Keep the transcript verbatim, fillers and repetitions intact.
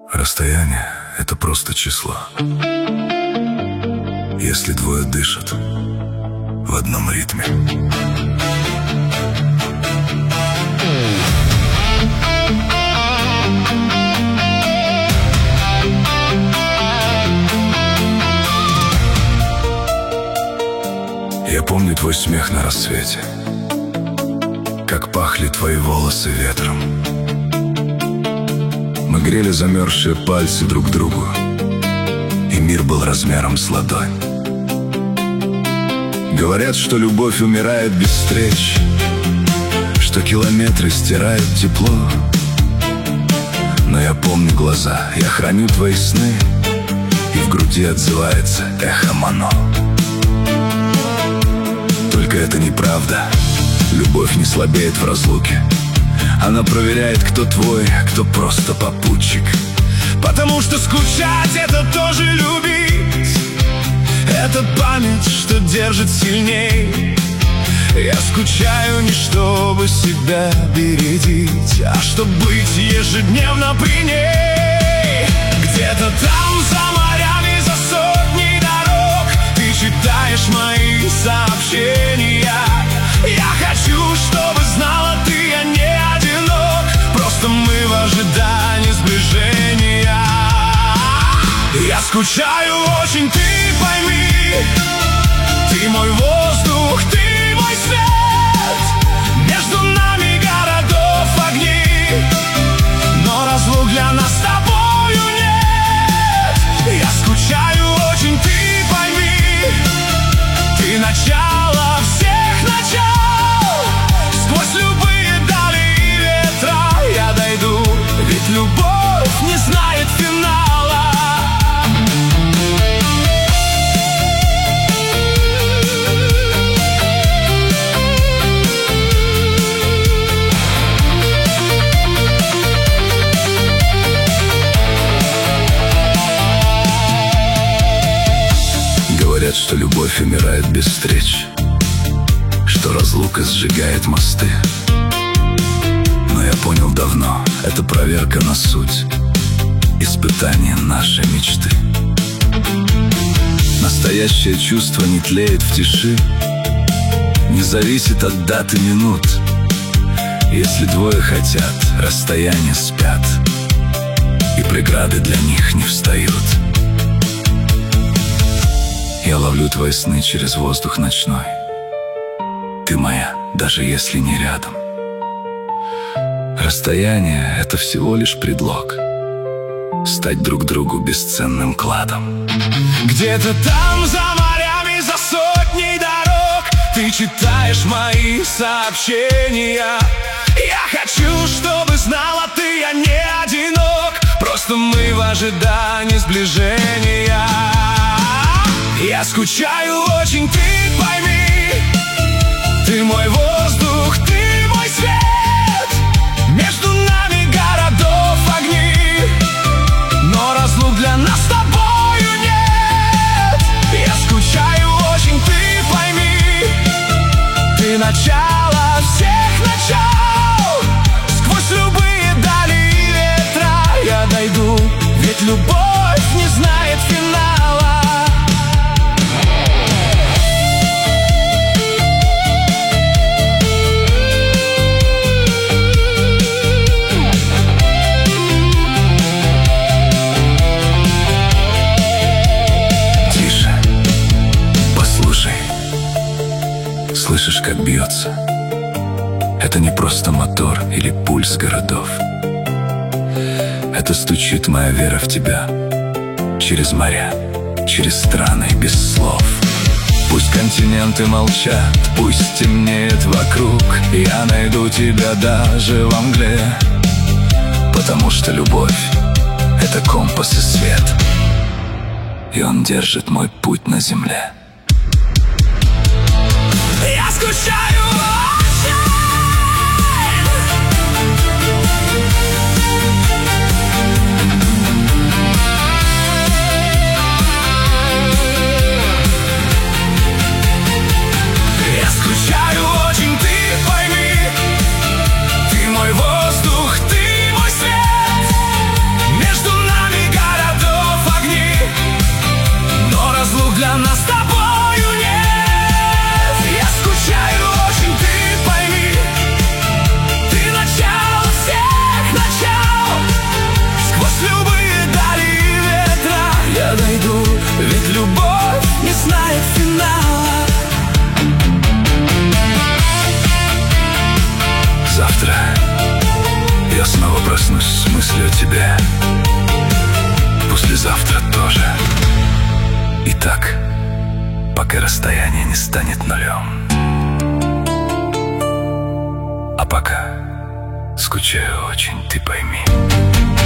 Расстояние — это просто число. Если двое дышат в одном ритме. Я помню твой смех на рассвете, как пахли твои волосы ветром. Мы грели замерзшие пальцы друг к другу, и мир был размером с ладонь. Говорят, что любовь умирает без встреч, что километры стирают тепло. Но я помню глаза, я храню твои сны, и в груди отзывается эхо Мано. Только это неправда. Любовь не слабеет в разлуке. Она проверяет, кто твой, кто просто попутчик. Потому что скучать — это тоже любить. Это память, что держит сильней. Я скучаю не чтобы себя бередить, а чтоб быть ежедневно при ней. Где-то там, за морями, за сотней дорог, ты читаешь мои сообщения. Я хочу, чтобы знала ты, я не одинок. Просто мы в ожидании сближения. Я скучаю очень, ты пойми. Ты мой воздух, ты мой свет. Между нами городов огни, но разлук для нас с тобою нет. Я скучаю очень, ты пойми. Ты начало всех начал. Сквозь любые дали и ветра я дойду, ведь любовь не знает финала. Говорят, что любовь умирает без встреч, что разлука сжигает мосты. Но я понял давно, это проверка на суть, испытание нашей мечты. Настоящее чувство не тлеет в тиши, не зависит от даты минут. Если двое хотят, расстояния спят, и преграды для них не встают. Я ловлю твои сны через воздух ночной. Ты моя, даже если не рядом. Расстояние — это всего лишь предлог стать друг другу бесценным кладом. Где-то там, за морями, за сотней дорог, ты читаешь мои сообщения. Я хочу, чтобы знала ты, я не одинок. Просто мы в ожидании сближения. Я скучаю очень, ты пойми. Ты мой воздух, ты мой свет. Между нами городов огни, но разлук для нас с тобою нет. Я скучаю очень, ты пойми. Ты начало всех начал. Сквозь любые дали и ветра я дойду, ведь любовь не знает финала. Слышишь, как бьется? Это не просто мотор или пульс городов. Это стучит моя вера в тебя. Через моря, через страны без слов. Пусть континенты молчат, пусть темнеет вокруг, я найду тебя даже во мгле. Потому что любовь — это компас и свет, и он держит мой путь на земле. Я скучаю очень. Я скучаю очень, ты пойми. Ты мой воздух, ты мой свет. Между нами мыслю о тебе. Послезавтра тоже. И так, пока расстояние не станет нулем. А пока скучаю очень, ты пойми.